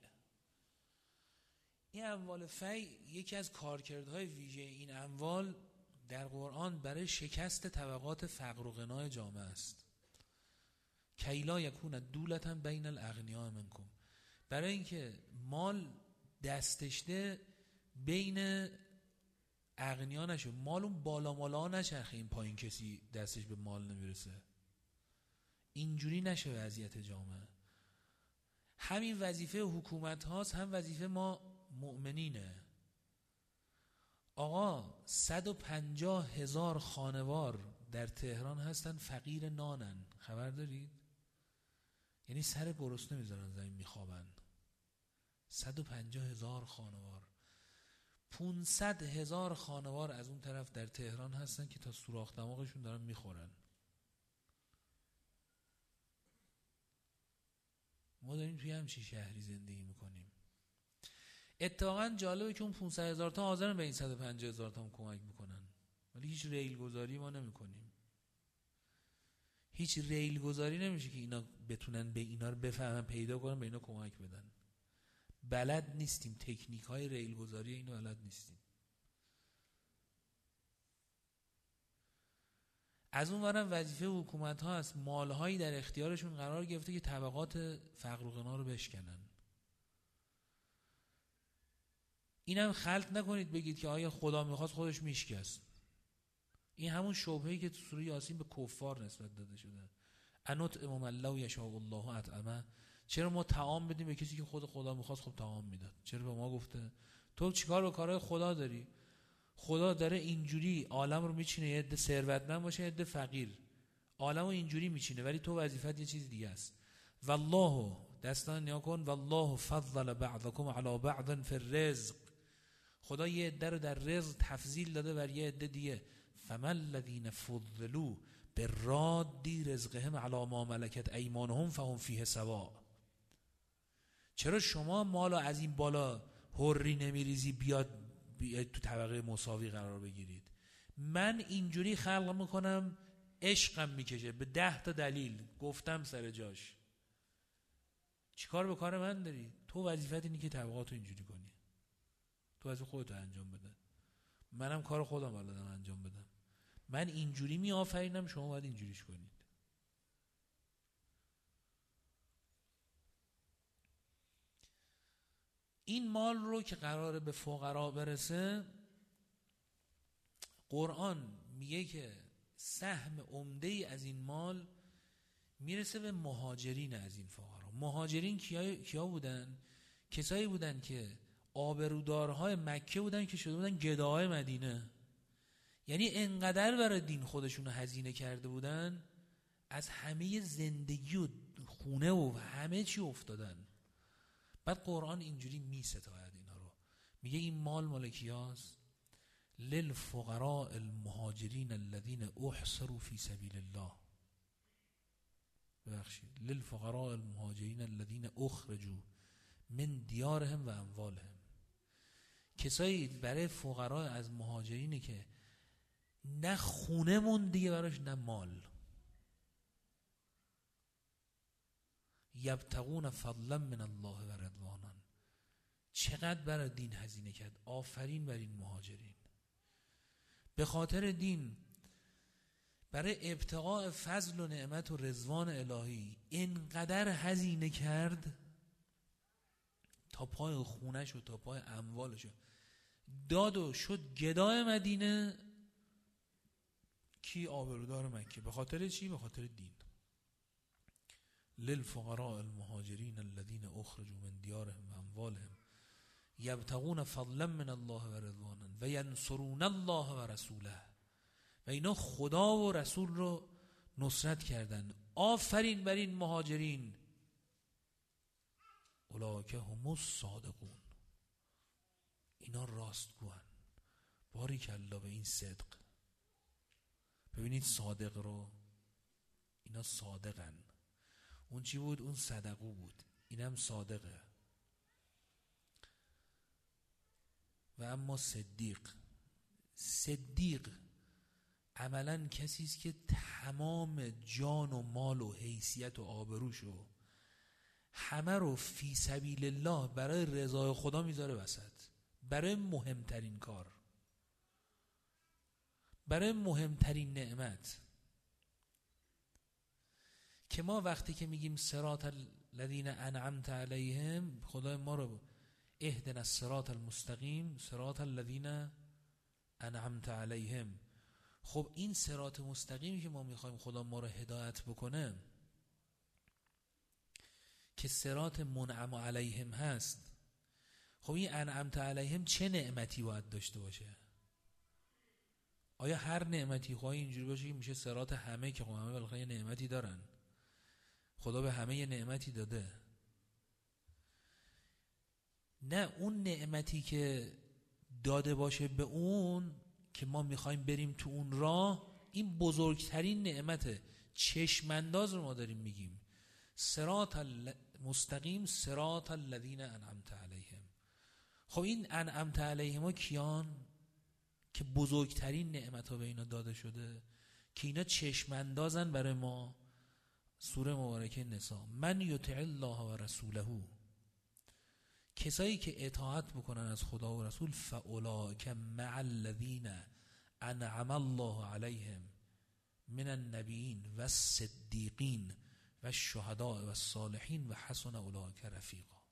این اموال فیع یکی از کارکردهای ویژه این اموال در قرآن برای شکست طبقات فقر و غنای جامعه است. کیلا یکون دولتا بین الاغنیاء منکم، برای اینکه مال دستشته بین اغنیا نشه، مال اون بالا مالا نچرخه این پایین کسی دستش به مال نمیرسه. اینجوری نشه وضعیت جامعه. همین وظیفه حکومت هاست، هم وظیفه ما مؤمنینه. آقا 150,000 خانوار در تهران هستن فقیر نانن، خبر دارید؟ یعنی سر گرسنه میذارن زمین میخوابن. 150,000 خانوار. 500,000 خانوار از اون طرف در تهران هستن که تا سوراخ دماغشون دارن میخورن. ما داریم توی همچین شهری زندگی میکنیم. اتفاقا جالبه که اون 500,000 تا حاضرن به این 150,000 تا هم کمک میکنن، ولی هیچ ریل گذاری ما نمیکنیم. هیچ ریل گذاری نمیشه که اینا بتونن به اینا رو بفهمن، پیدا کنن، به اینا کمک بدن. بلد نیستیم، تکنیک های ریل گذاری اینو بلد نیستیم. از اون ورم وظیفه حکومت ها هست مالهایی در اختیارشون قرار گرفته که طبقات فقر و غنا رو بشکنن. اینم خلط نکنید بگید که آیا خدا میخواست خودش میشکست. این همون شبهه‌ای که تو سوره یاسین به کفار نسبت داده شده. انطعم من لو یشاء الله اطعمه. چرا ما طعام بدیم به کسی که خدا میخواست خب طعام میداد؟ چرا به ما گفته تو چیکار به کارهای خدا داری؟ خدا داره اینجوری عالم رو میچینه، یه عده ثروتمند باشه، یه عده فقیر، عالم رو اینجوری میچینه، ولی تو وظیفت یه چیز دیگه است. والله دستان نیا کن، والله فضل بعضکم علی بعض فی الرزق. خدا یه عده رو در رزق تفضیل داده بر یه عده دیگه. فمن الذین فضلوا بالراد رزقهم علی ما ملکت ایمانهم فهم فیه سواء. چرا شما مالو از این بالا حری نمیریزی بیاد تو طبقه مساوی قرار بگیرید؟ من اینجوری خلق میکنم، عشقم میکشه به 10 تا دلیل گفتم سر جاش. چیکار به کار من داری؟ تو وظیفت اینه که طبقاتو اینجوری کنی، تو از خودت انجام بده، منم کار خودم بلدم انجام بدم. من اینجوری میآفرینم، شما باید اینجوریش کنید. این مال رو که قراره به فقرا برسه، قرآن میگه که سهم عمده‌ای از این مال میرسه به مهاجرین از این فقرا. مهاجرین کیا بودن؟ کسایی بودن که آبرودارهای مکه بودن که شده بودن گداهای مدینه. یعنی انقدر برای دین خودشون رو هزینه کرده بودن، از همه زندگی و خونه و همه چی افتادن. بعد قرآن اینجوری میستاید اینا رو، میگه این مال کیاست؟ للفقراء المهاجرین الذين احصروا في سبيل الله. ببخشید، للفقراء المهاجرین الذين اخرجوا من دیارهم و اموالهم. کسایی برای فقرا از مهاجرینه که نه خونه موند دیگه براش، نه مال. یبتغون فضلا من الله و رضوانا. چقدر برای دین هزینه کرد. آفرین بر این مهاجرین. به خاطر دین، برای ابتغاء فضل و نعمت و رضوان الهی اینقدر هزینه کرد تا پای خونش و تا پای اموالش داد و شد گدای مدینه. کی؟ آبرودار مکه. به خاطر چی؟ به خاطر دین. للفقراء المهاجرین الذين اخرجوا من دیارهم و اموالهم یبتغون فضلا من الله و رضوانا و ینصرون الله و رسوله. و اینا خدا و رسول رو نصرت کردن. آفرین بر این مهاجرین. اولئک هم الصادقون. اینا راستگوان. باریکالله به این صدق. ببینید صادق رو، اینا صادقن. اون چی بود؟ اون صدقو بود، اینم صادقه. و اما صدیق عملا کسی است که تمام جان و مال و حیثیت و آبروشو همه رو فی سبیل الله برای رضای خدا میذاره وسط، برای مهمترین کار، برای مهمترین نعمت. که ما وقتی که میگیم صراط الذین انعمت علیهم، خدای ما رو اهدنا الصراط المستقیم صراط الذین انعمت علیهم. خب این صراط مستقیمی که ما میخوایم خدا ما رو هدایت بکنه که صراط منعم علیهم هست، خب این انعمت علیهم چه نعمتی باید داشته باشه؟ آیا هر نعمتی خواهی اینجوری باشه که میشه صراط همه، که خب همه بالاخره یه نعمتی دارن، خدا به همه یه نعمتی داده؟ نه، اون نعمتی که داده باشه به اون که ما میخوایم بریم تو اون راه، این بزرگترین نعمته. چشمانداز رو ما داریم میگیم صراط مستقیم، صراط الذین انعمت علیهم. خب این انعمت علیهم ها کیان؟ که بزرگترین نعمت ها به اینا داده شده، که اینا چشماندازن برای ما. سوره مبارکه نساء، من یطع الله و رسوله، کسایی که اطاعت بکنن از خدا و رسول، فاولئک مع الذین انعم الله علیهم من النبیین و الصدیقین و الشهداء و الصالحین و حسن اولئک رفیقا.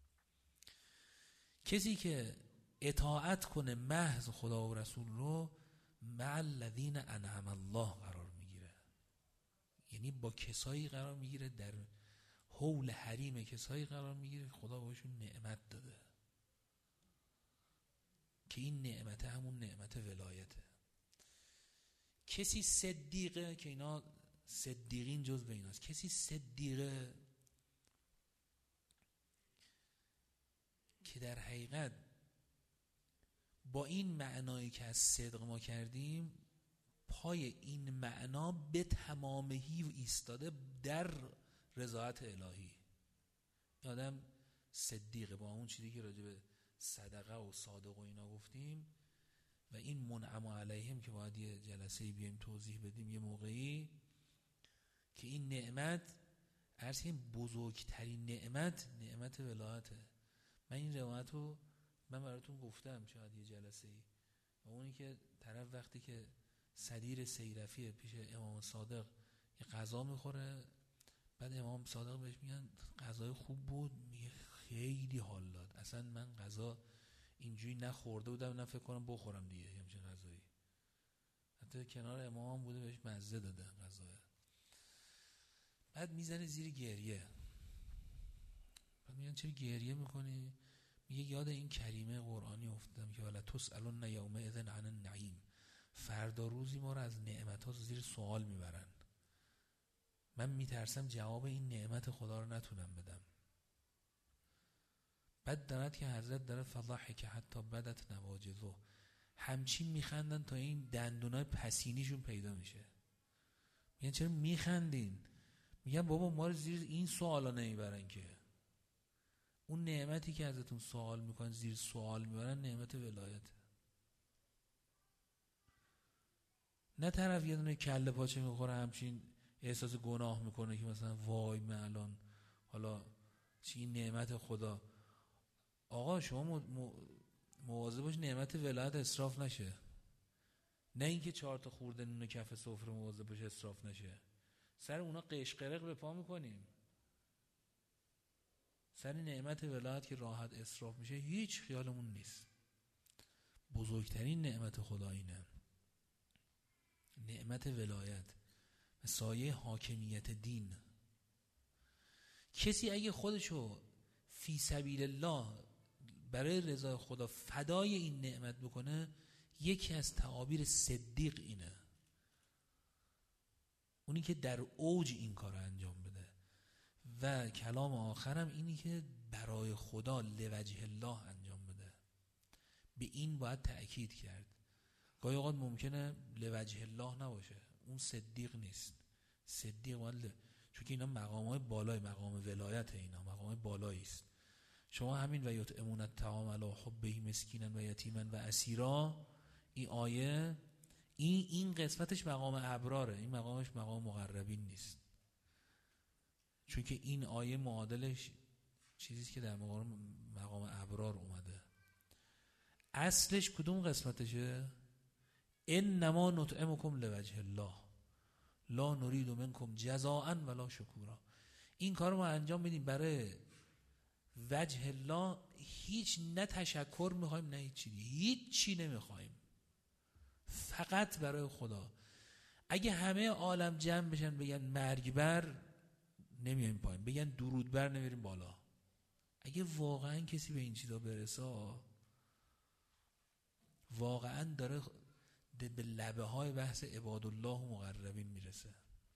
کسی که اطاعت کنه محض خدا و رسول رو، مع الذین انعم الله قرار میگیره، یعنی با کسایی قرار میگیره، در حول حریم کسایی قرار میگیره خدا بهشون نعمت داده، که این نعمت همون نعمت ولایته. کسی صدیقه، که اینا صدیقین جز به ایناست، کسی صدیقه که در حقیقت با این معنایی که از صدق ما کردیم، پای این معنا به تمامهی ایستاده در رضایت الهی. آدم صدیقه، با اون چیزی که راجع به صدقه و صادق و اینا گفتیم، و این منعم علیهم که باید یه جلسه‌ای بیایم توضیح بدیم یه موقعی، که این نعمت عرض این بزرگترین نعمت ولایته. من این روایت رو من براتون گفتم شاید یه جلسه‌ای، و اونی که طرف وقتی که صدیر سیرفیه پیش امام صادق یه غذا میخوره، بعد امام صادق بهش میگن غذای خوب بود، میگه خیلی حال داد، اصلا من غذا اینجوری نخورده بودم، نه فکر کنم بخورم دیگه همچین غذایی. حتی کنار امام بوده بهش مزه داده غذا. بعد میزنه زیر گریه، بعد میگن چرا گریه میکنی؟ میگه یاد این کریمه قرآنی افتادم که ولا تسألن یومئذ عن النعیم، فردا روزی ما رو از نعمت‌ها زیر سوال میبرن، من میترسم جواب این نعمت خدا رو نتونم بدم. بعد دارد که حضرت داره فضحک حتی بدت نواجذه، همچین میخندن تا این دندونای پسینیشون پیدا میشه. میگن چرا میخندین؟ میگن بابا ما رو زیر این سوالا نمیبرن که. اون نعمتی که ازتون سوال میکنن زیر سوال میبرن نعمت ولایت. نه طرف یه دونه کله پاچه میخوره همچین احساس گناه میکنه که مثلا وای من الان حالا چی نعمت خدا. آقا شما مواظب باش نعمت ولایت اسراف نشه، نه اینکه 4 تا خورده نون کف سفره مواظب باش اسراف نشه. سر اونا قشقرق به پا میکنیم، سر نعمت ولایت که راحت اسراف میشه هیچ خیالمون نیست. بزرگترین نعمت خدا اینه، نعمت ولایت و سایه حاکمیت دین. کسی اگه خودشو فی سبیل الله برای رضای خدا فدای این نعمت بکنه، یکی از تعابیر صدیق اینه، اونی که در اوج این کار انجام بده. و کلام آخرم اینی که برای خدا لوجه الله انجام بده. به این باید تأکید کرد. گاهی اوقات ممکنه لوجه الله نباشه، اون صدیق نیست. صدیق باید چون که اینا مقام‌های بالای مقام ولایت، اینا مقام بالایی است. شما همین و یطعمون الطعام علی حبه مسکینا و یتیما و اسیرا، این آیه این قسمتش مقام ابراره، این مقامش مقام مقربین نیست، چون که این آیه معادلش چیزیست که در مقام ابرار اومده. اصلش کدوم قسمتشه؟ انما نطعمکم لوجه الله لا نرید منکم جزاء ولا شکورا. این کار ما انجام میدیم برای وجه الله، هیچ نه تشکر میخوایم نه هیچ چی نمیخوایم. فقط برای خدا. اگه همه عالم جمع بشن بگن مرگ بر، نمیایم پایین، بگن درود بر، نمیریم بالا. اگه واقعا کسی به این چیزا برسه، واقعا داره به لبه های بحث عبادالله و مقربین میرسه.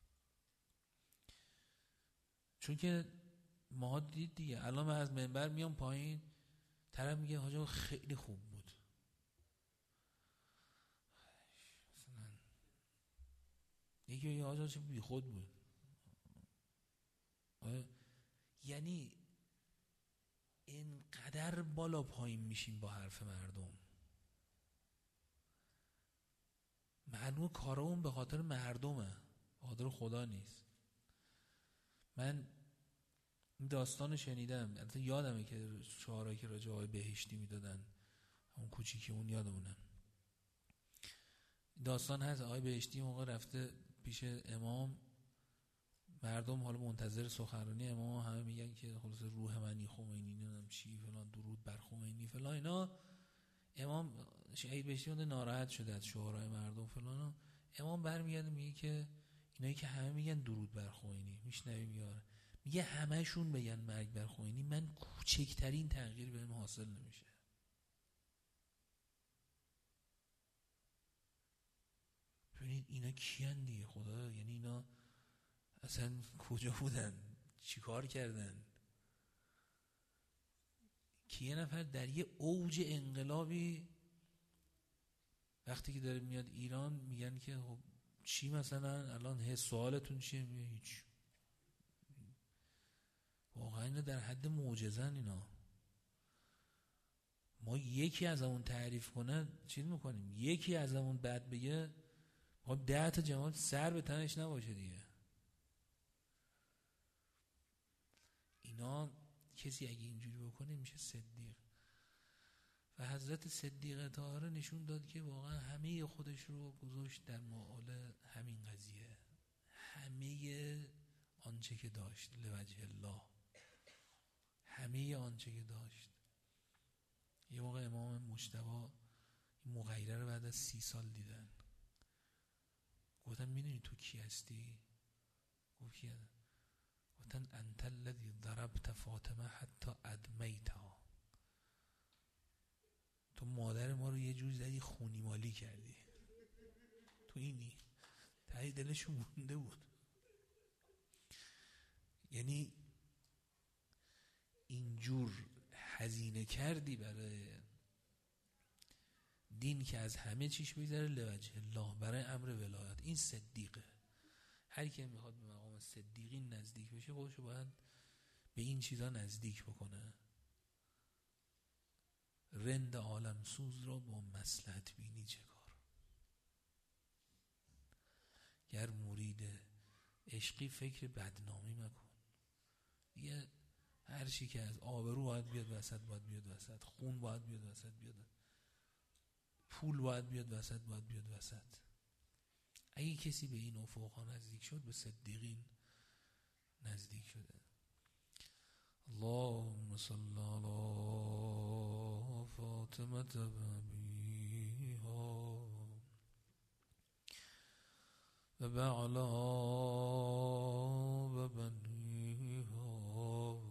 چون که ما دید دیگه، الان من از منبر میام پایین، طرف میگه حاجا خیلی خوب بود، مثلا یکی میگه حاجا چه بی خود بود. یعنی اینقدر بالا پایین میشیم با حرف مردم. معلومه کارمون به خاطر مردمه، به خاطر خدا نیست. من این داستان شنیدم، البته یادمه که شعارهایی که راجع به بهشتی میدادن، اون کوچیکی اون یادمونه. داستان هست آقای بهشتی موقع رفته پیش امام، مردم حالا منتظر سخنرانی امام، همه میگن که خلاص روح منی خمینی، نمیدونم چی فلان، درود بر خمینی فلان اینا. امام شهید بهشتی ناراحت شده از شعارهای مردم فلان. امام برمیگرده میگه که اینایی که همه میگن درود بر خمینی، میشنوی میگه همه‌شون بگن مرگ بر خمینی، من کوچکترین تغییر بهم حاصل نمیشه. ببینید اینا کیان دیگه خدا، یعنی اینا اصلا کجا بودن، چی کار کردن؟ که یه نفر در یه اوج انقلابی وقتی که داره میاد ایران میگن که خب چی مثلا الان سوالتون چیه؟ میگه هیچ. واقعا اینا در حد معجزن. اینا ما یکی از اون تعریف کنه چی میکنیم، یکی از اون بد بگه ما 10 تا جماعت سر به تنش نباشه دیگه. اینا کسی اگه اینجوری بکنه میشه صدیق. و حضرت صدیق طاهره نشون داد که واقعا همه خودش رو گذاشت در مقابل همین قضیه، همه آنچه که داشت لوجه الله، همه آنچه که داشت. یه موقع امام مجتبی این مغیره رو بعد از 30 سال دیدن، گفتن میدونی تو کی هستی؟ گفت کی؟ گفتن انت الذی ضربت فاطمه حتی ادمیتها، تو مادر ما رو یه جور زدی خونی مالی کردی. تو اینی ته دلشون مونده بود. یعنی اینجور هزینه کردی برای دین که از همه چیش بگذره لوجه الله، برای امر ولایت. این صدیقه. هر کی میخواد به مقام صدیقین نزدیک بشه خودشو باید به این چیزا نزدیک بکنه. رند عالم سوز را با مصلحت بینی چه کار؟ گر مرید عشقی فکر بدنامی مکن. دیگه هر چی که از آبرو باید بیاد وسط، باید بیاد وسط، خون باید بیاد وسط، بیاد پول باید بیاد وسط، باید بیاد وسط. اگه کسی به این افقها نزدیک شد به صدیقین نزدیک شده. اللهم صل علی فاطمه بابیها و بعلا و بنیها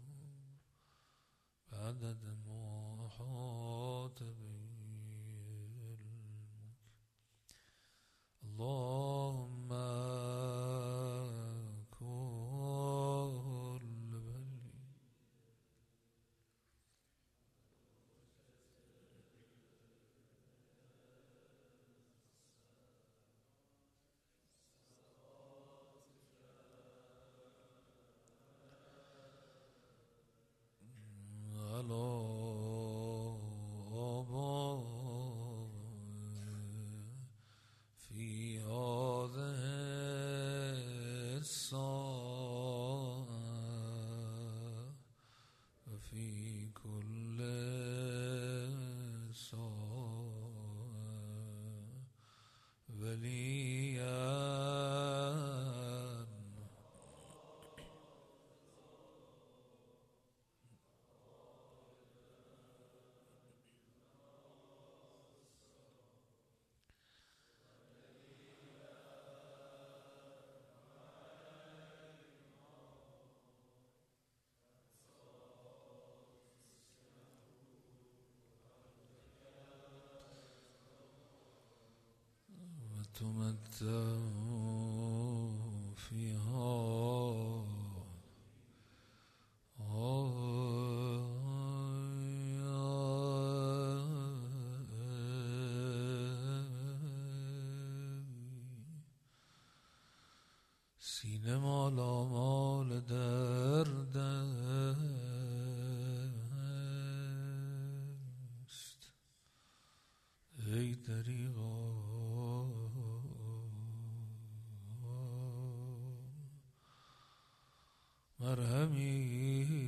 بعدد ما احاط به اللهم كل بلي على في هذه الساعة وفي كل ساعة وليا تمتع فيها سینه مالامال درد است ای دریغا مرهمی.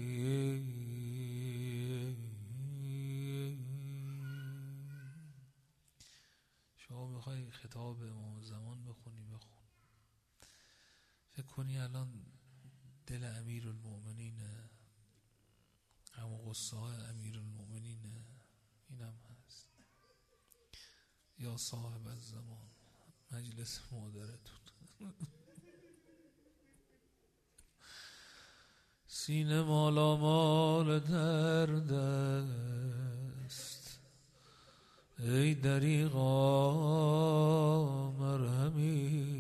شما میخوای خطاب امام زمان بخونی بخون، فکر کنی الان دل امیر المؤمنینه، همون غصه های امیر المؤمنینه، اینم هست. یا صاحب الزمان مجلس مادرتون. سینه مالامال درد است ای دریغا مرهمی.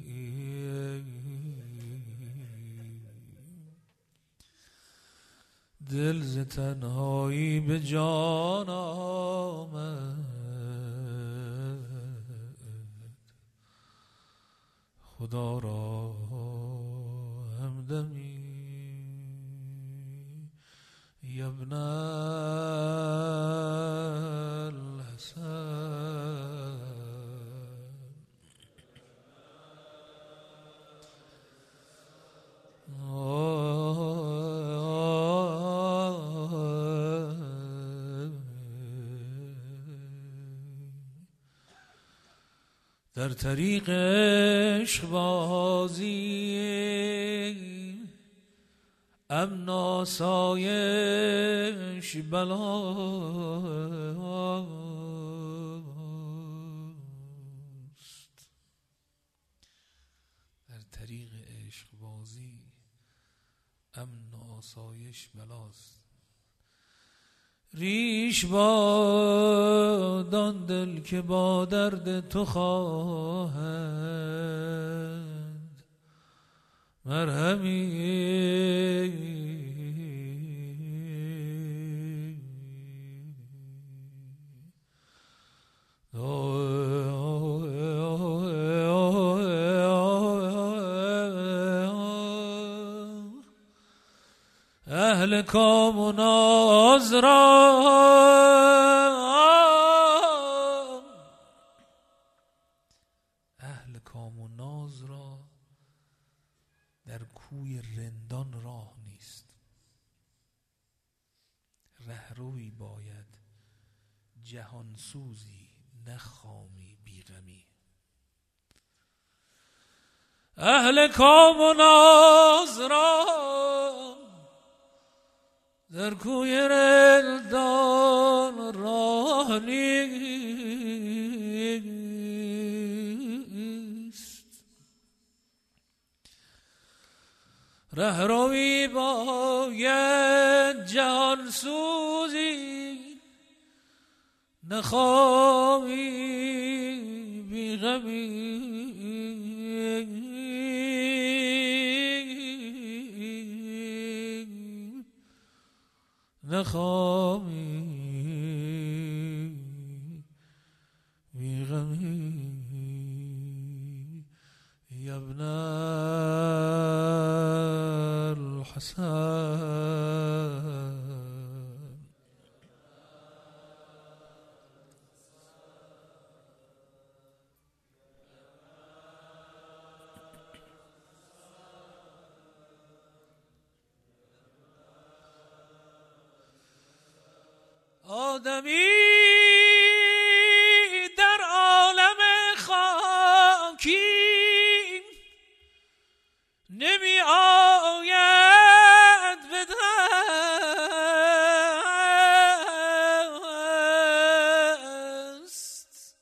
دل ز تنهایی به جان آمد خدا را همدمی. یا ابن الحسن در طریق عشق بازی امن آسایش بلاست. در طریق عشق بازی امن آسایش بلاست. ریش بادان دل که با درد تو خواهد مرهمی. اهل کام و ناز را اهل کام و ناز را در کوی رندان راه نیست. رهروی باید جهان سوزی نه خامی بیغمی. اهل کام و ناز را در کوی رندان راه نیست. رهروی باید جهان سوزی نه خامی بیغمی. نخوامی بیغمی. یا ابن الحسن آدمی در عالم خاکی نمی آید به دست.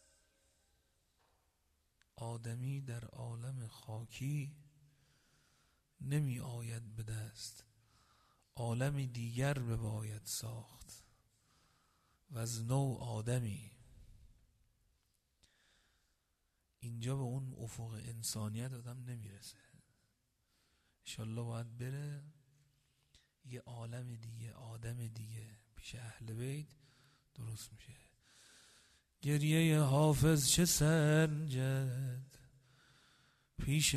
آدمی در عالم خاکی نمی آید به دست. عالمی دیگر بباید ساخت و از نو آدمی. اینجا به اون افق انسانیت آدم نمیرسه. انشالله باید بره یه عالم دیگه، آدم دیگه پیش اهل بیت درست میشه. گریه حافظ چه سنجد پیش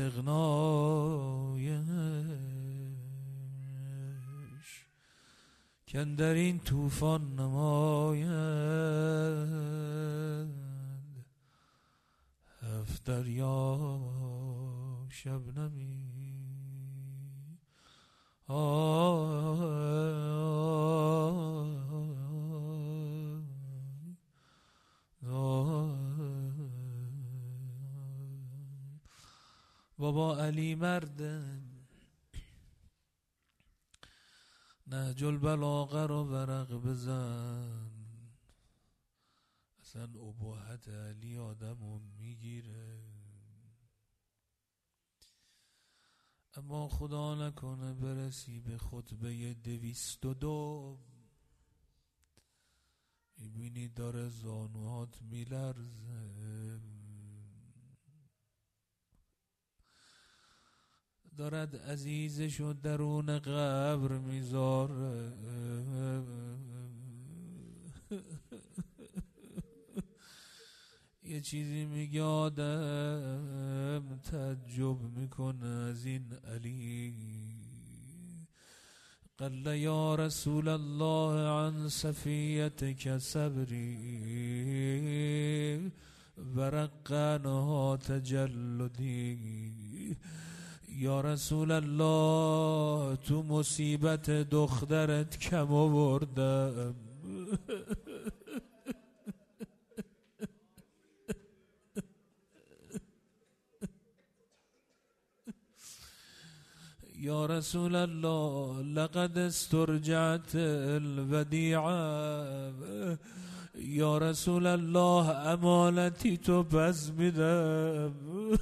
استغنایش، کن در این طوفان نماید هفت دریا شبنمی. بابا علی مردم نهج البلاغه رو ورق بزن، اصلا اباحت علی آدمو میگیره. اما خدا نکنه برسی به خطبه 202 میبینی داره زانوهات میلرزه، دارد عزیزشو درون قبر میذاره، یه چیزی میگه آدم تعجب میکنه از این علی. قل یا رسول الله عن صفیتک صبری ورقنها تجلدی. یا رسول الله تو مصیبت دخترت کم آوردم، یا رسول الله لقد استرجعت الودیعه، یا رسول الله امانتی تو پس میدم.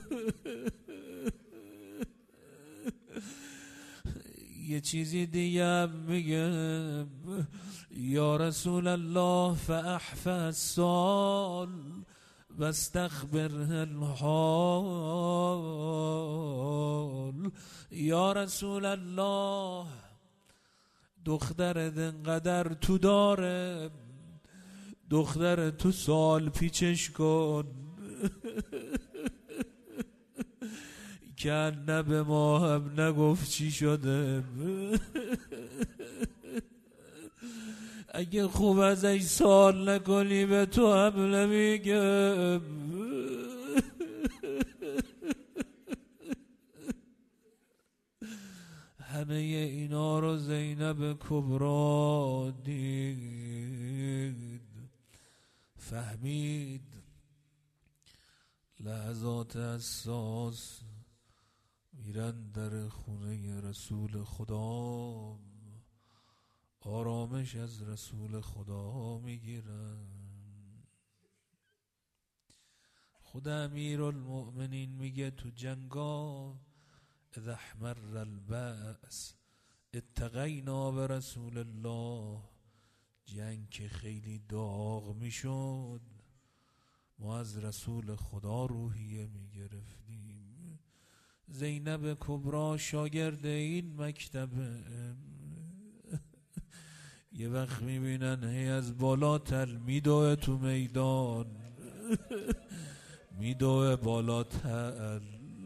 یه چیزی دیگه میگم، یا رسول الله فاحفظ السؤال واستخبره الحال. یا رسول الله دخترت انقدر تو داره، دختر تو سال پیچش کن که نه به ما هم نگفت چی شده. اگه خوب ازش سال نکنی به تو هم نمیگم. همه اینا رو زینب کبرا دید، فهمید لحظات حساس میرن در خونه رسول خدا، آرامش از رسول خدا میگیرن. خود امیرالمؤمنین میگه تو جنگا اذا احمر البأس اتقینا برسول الله، جنگ که خیلی داغ میشد ما از رسول خدا روحیه میگرفتیم. زینب کبرا شاگرد این مکتب، یه وقت میبینن هی از بالا تل میدوه تو میدان، میدوه بالا تل،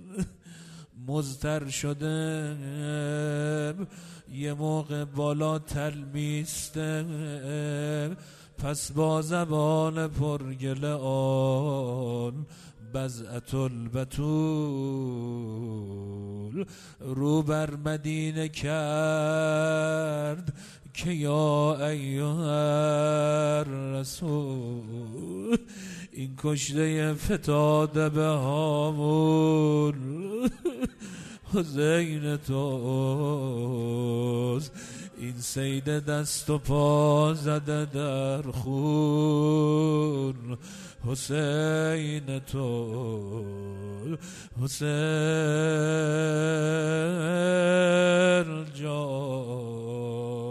مضطر شده یه موقع بالا تل میسته، پس با زبان پرگله آن بزعت البتول رو بر مدینه کرد که یا ایها الرسول این کشته فتاده به هامون حسین توست، این سید دست و پا زده در خون حسین تو، حسین جان.